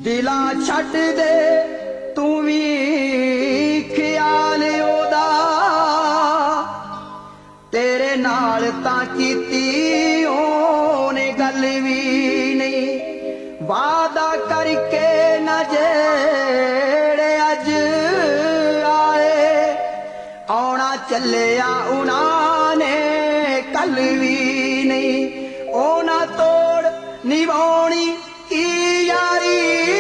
दिला छट दे तू भी ख्याल ओदा तेरे नाल तां कीती ओने गल भी नहीं वादा करके न जेड़े अज आए आना चलिया उन्हां ने कल भी नहीं ओना तोड़ निभानी की यारी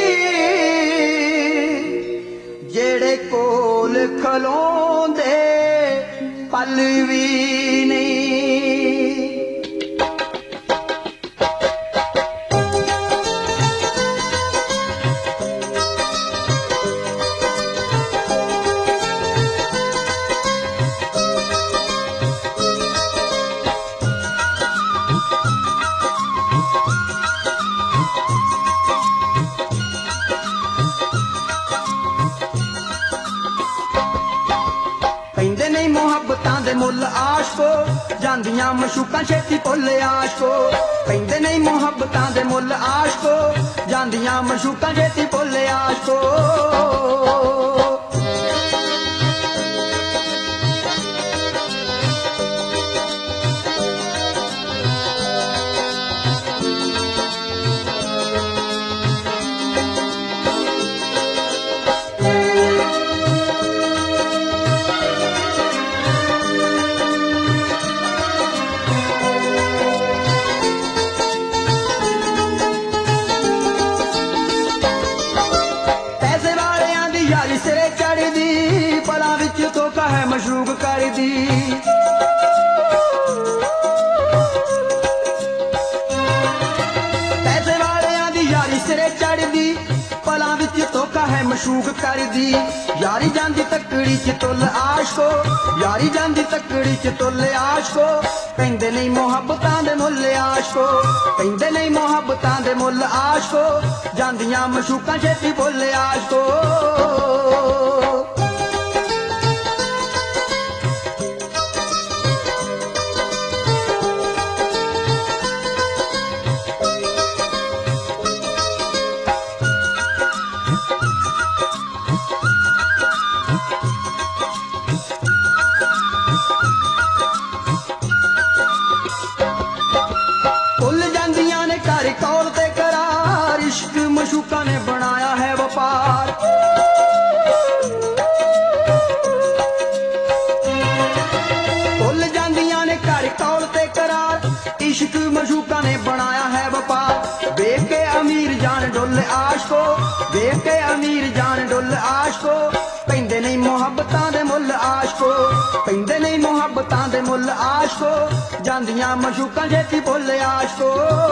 जेड़े कोल खलोंदे पल भी नहीं। कहंदे नहीं मुहब्बतां दे मुल आशको जांदियां मशूकां छेती भुल आशको कहंदे नहीं मुहब्बतां दे मुल आशको जांदियां मशूकां छेती भुल आशको यारी सिरे चढ़ दी पला विच धोखा है मशरूक कर दी पैसे वालियां दी यारी सिरे चढ़ दी पला विच धोखा है मशरूक कर दी यारी जांदी तकड़ी च तुल आशको यारी जांदी तकड़ी च तुल आशको कहंदे नहीं मुहब्बतां दे मुल आशको कहंदे नहीं मुहब्बतां दे मुल आशको जांदियां मशूकां छेती भुल आशको कर कौल ते करार इश्क मशूका ने बनाया है व्यापार भुल जांदियां ने कर कौल ते करार इश्क मशूका ने बनाया है व्यापार देख के अमीर जान डुल आशको देख के अमीर जान डुल आशको कहंदे नहीं मुहब्बतां दे मुल आशको कहंदे नहीं मुहब्बतां दे मुल आशको जांदियां मशूकां छेती भुल आशको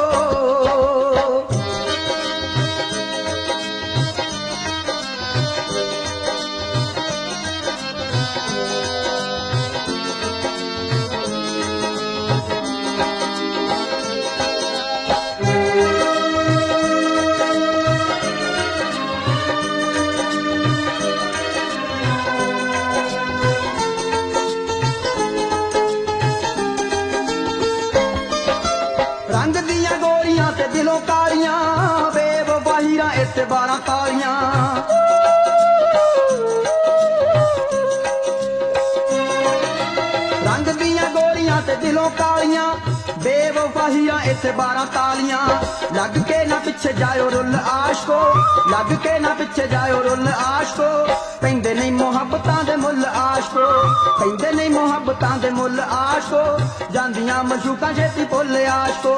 रंग दियां गोरियां ते दिलों कालियां बेवफाहियां इत्ते 12 तालियां रंग दियां गोरियां ते दिलों कालियां बेवफाहियां इत्ते 12 तालियां लग के ना पिछे जायो रुल आशको लग के ना पिछे जायो रुल आशको कहंदे नहीं मुहब्बतां दे मुल आशको कहंदे नहीं मुहब्बतां दे मुल आशको जांदियां मशूकां छेती भुल आशको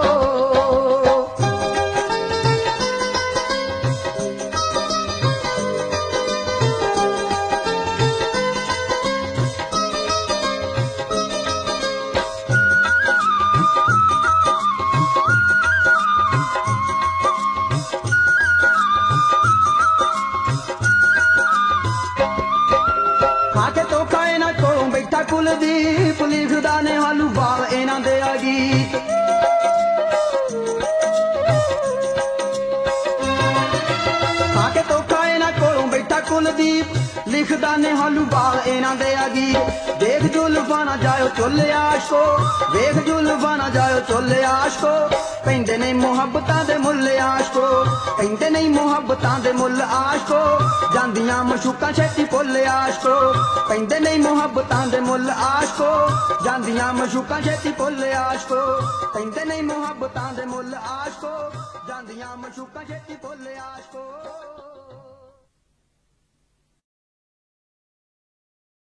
खाके तो खाए ना कोलों बैठा कुलदीप लिखदा ने हालू बाल इन्हां दे आ गीत खाके तो खाए ना कोलों बैठा कुलदीप लिखदा ने हालू बाल इन्हां दे आ गीत देख जुल्फां ना जायो चुल आशको देख जुल्फां ना जायो चुल आशको ਪੈਂਦੇ ਨੇ ਮੁਹੱਬਤਾਂ ਦੇ ਮੁੱਲ ਆਸ਼ਕੋ, ਕਹਿੰਦੇ ਨਹੀਂ ਮੁਹੱਬਤਾਂ ਦੇ ਮੁੱਲ ਆਸ਼ਕੋ, ਜਾਂਦੀਆਂ ਮਸ਼ੂਕਾਂ ਛੇਤੀ ਭੁੱਲ ਆਸ਼ਕੋ, ਪੈਂਦੇ ਨਹੀਂ ਮੁਹੱਬਤਾਂ ਦੇ ਮੁੱਲ ਆਸ਼ਕੋ, ਜਾਂਦੀਆਂ ਮਸ਼ੂਕਾਂ ਛੇਤੀ ਭੁੱਲ ਆਸ਼ਕੋ, ਕਹਿੰਦੇ ਨਹੀਂ ਮੁਹੱਬਤਾਂ ਦੇ ਮੁੱਲ ਆਸ਼ਕੋ, ਜਾਂਦੀਆਂ ਮਸ਼ੂਕਾਂ ਛੇਤੀ ਭੁੱਲ ਆਸ਼ਕੋ।